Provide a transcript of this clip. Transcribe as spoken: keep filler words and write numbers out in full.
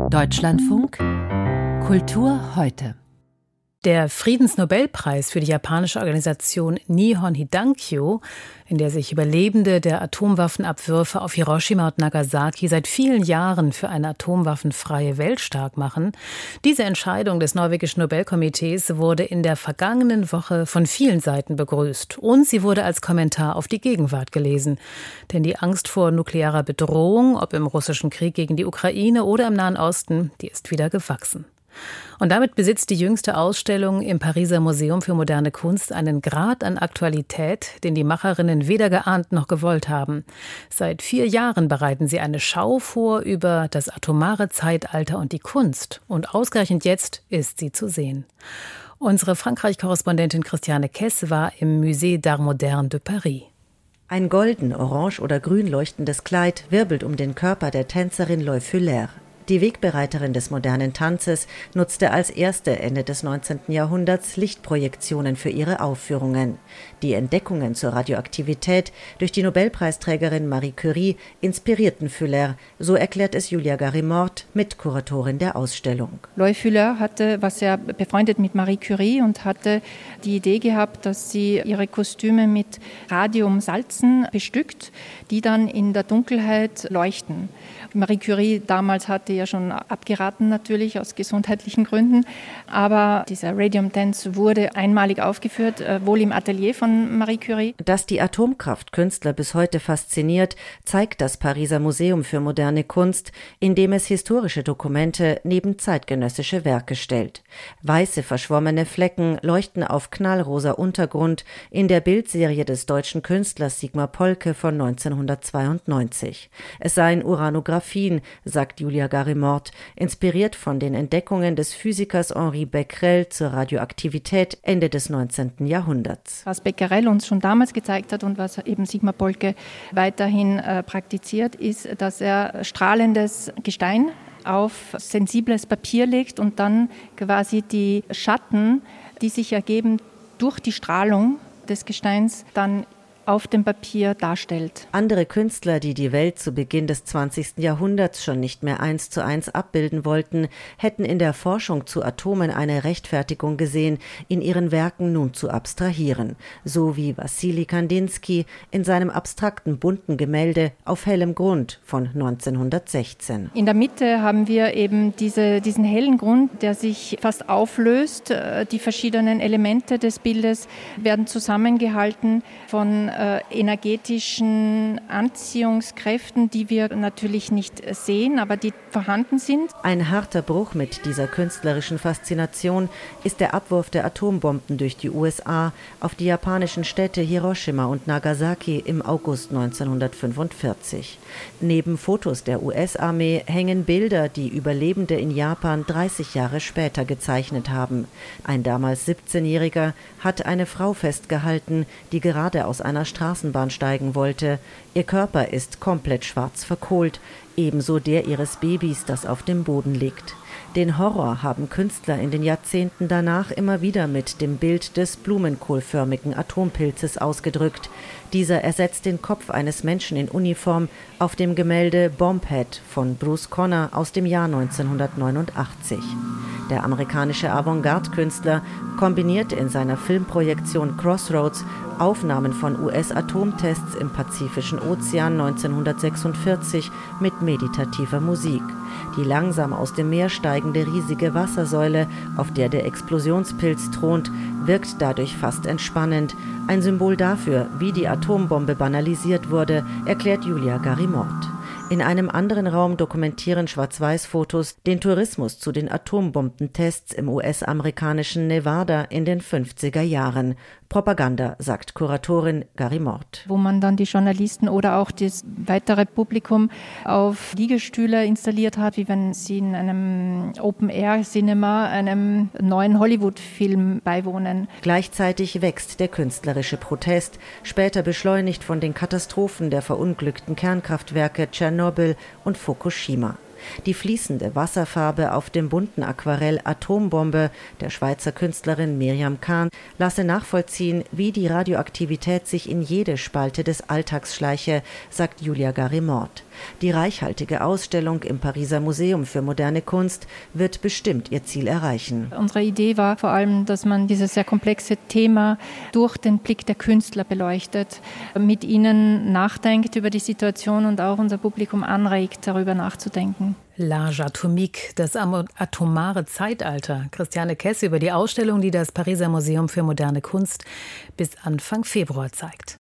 Deutschlandfunk Kultur heute. Der Friedensnobelpreis für die japanische Organisation Nihon Hidankyo, in der sich Überlebende der Atomwaffenabwürfe auf Hiroshima und Nagasaki seit vielen Jahren für eine atomwaffenfreie Welt stark machen. Diese Entscheidung des norwegischen Nobelkomitees wurde in der vergangenen Woche von vielen Seiten begrüßt. Und sie wurde als Kommentar auf die Gegenwart gelesen. Denn die Angst vor nuklearer Bedrohung, ob im russischen Krieg gegen die Ukraine oder im Nahen Osten, die ist wieder gewachsen. Und damit besitzt die jüngste Ausstellung im Pariser Museum für moderne Kunst einen Grad an Aktualität, den die Macherinnen weder geahnt noch gewollt haben. Seit vier Jahren bereiten sie eine Schau vor über das atomare Zeitalter und die Kunst. Und ausgerechnet jetzt ist sie zu sehen. Unsere Frankreich-Korrespondentin Christiane Kess war im Musée d'Art Moderne de Paris. Ein golden, orange oder grün leuchtendes Kleid wirbelt um den Körper der Tänzerin Loy Fuller. Die Wegbereiterin des modernen Tanzes nutzte als erste Ende des neunzehnten Jahrhunderts Lichtprojektionen für ihre Aufführungen. Die Entdeckungen zur Radioaktivität durch die Nobelpreisträgerin Marie Curie inspirierten Fuller, so erklärt es Julia Garimort, Mitkuratorin der Ausstellung. Loy Fuller hatte, war sehr befreundet mit Marie Curie und hatte die Idee gehabt, dass sie ihre Kostüme mit Radiumsalzen bestückt, die dann in der Dunkelheit leuchten. Marie Curie damals hatte ja schon abgeraten, natürlich aus gesundheitlichen Gründen. Aber dieser Radium Dance wurde einmalig aufgeführt, wohl im Atelier von Marie Curie. Dass die Atomkraft Künstler bis heute fasziniert, zeigt das Pariser Museum für moderne Kunst, indem es historische Dokumente neben zeitgenössische Werke stellt. Weiße verschwommene Flecken leuchten auf knallrosa Untergrund in der Bildserie des deutschen Künstlers Sigmar Polke von neunzehnhundertzweiundneunzig. Es seien Uranographien, sagt Julia Garimort, inspiriert von den Entdeckungen des Physikers Henri Becquerel zur Radioaktivität Ende des neunzehnten Jahrhunderts. Was Becquerel uns schon damals gezeigt hat und was eben Sigmar Polke weiterhin äh, praktiziert, ist, dass er strahlendes Gestein auf sensibles Papier legt und dann quasi die Schatten, die sich ergeben durch die Strahlung des Gesteins, dann auf dem Papier darstellt. Andere Künstler, die die Welt zu Beginn des zwanzigsten Jahrhunderts schon nicht mehr eins zu eins abbilden wollten, hätten in der Forschung zu Atomen eine Rechtfertigung gesehen, in ihren Werken nun zu abstrahieren, so wie Wassily Kandinsky in seinem abstrakten bunten Gemälde Auf hellem Grund von neunzehnhundertsechzehn. In der Mitte haben wir eben diese, diesen hellen Grund, der sich fast auflöst. Die verschiedenen Elemente des Bildes werden zusammengehalten von energetischen Anziehungskräften, die wir natürlich nicht sehen, aber die vorhanden sind. Ein harter Bruch mit dieser künstlerischen Faszination ist der Abwurf der Atombomben durch die U S A auf die japanischen Städte Hiroshima und Nagasaki im August neunzehnhundertfünfundvierzig. Neben Fotos der U S-Armee hängen Bilder, die Überlebende in Japan dreißig Jahre später gezeichnet haben. Ein damals siebzehnjähriger hat eine Frau festgehalten, die gerade aus einer Straßenbahn steigen wollte. Ihr Körper ist komplett schwarz verkohlt, ebenso der ihres Babys, das auf dem Boden liegt. Den Horror haben Künstler in den Jahrzehnten danach immer wieder mit dem Bild des blumenkohlförmigen Atompilzes ausgedrückt. Dieser ersetzt den Kopf eines Menschen in Uniform auf dem Gemälde Bombhead von Bruce Conner aus dem Jahr neunzehnhundertneunundachtzig. Der amerikanische Avantgarde-Künstler kombiniert in seiner Filmprojektion Crossroads Aufnahmen von U S-Atomtests im Pazifischen Ozean neunzehnhundertsechsundvierzig mit meditativer Musik. Die langsam aus dem Meer steigende riesige Wassersäule, auf der der Explosionspilz thront, wirkt dadurch fast entspannend. Ein Symbol dafür, wie die Atombombe banalisiert wurde, erklärt Julia Garimort. In einem anderen Raum dokumentieren Schwarz-Weiß-Fotos den Tourismus zu den Atombombentests im U S-amerikanischen Nevada in den fünfziger Jahren. Propaganda, sagt Kuratorin Garimort. Wo man dann die Journalisten oder auch das weitere Publikum auf Liegestühle installiert hat, wie wenn sie in einem Open-Air-Cinema einem neuen Hollywood-Film beiwohnen. Gleichzeitig wächst der künstlerische Protest, später beschleunigt von den Katastrophen der verunglückten Kernkraftwerke Tschernobyl und Fukushima. Die fließende Wasserfarbe auf dem bunten Aquarell Atombombe der Schweizer Künstlerin Miriam Kahn lasse nachvollziehen, wie die Radioaktivität sich in jede Spalte des Alltags schleiche, sagt Julia Garimort. Die reichhaltige Ausstellung im Pariser Museum für moderne Kunst wird bestimmt ihr Ziel erreichen. Unsere Idee war vor allem, dass man dieses sehr komplexe Thema durch den Blick der Künstler beleuchtet, mit ihnen nachdenkt über die Situation und auch unser Publikum anregt, darüber nachzudenken. L'Age atomique, das atomare Zeitalter. Christiane Kess über die Ausstellung, die das Pariser Museum für moderne Kunst bis Anfang Februar zeigt.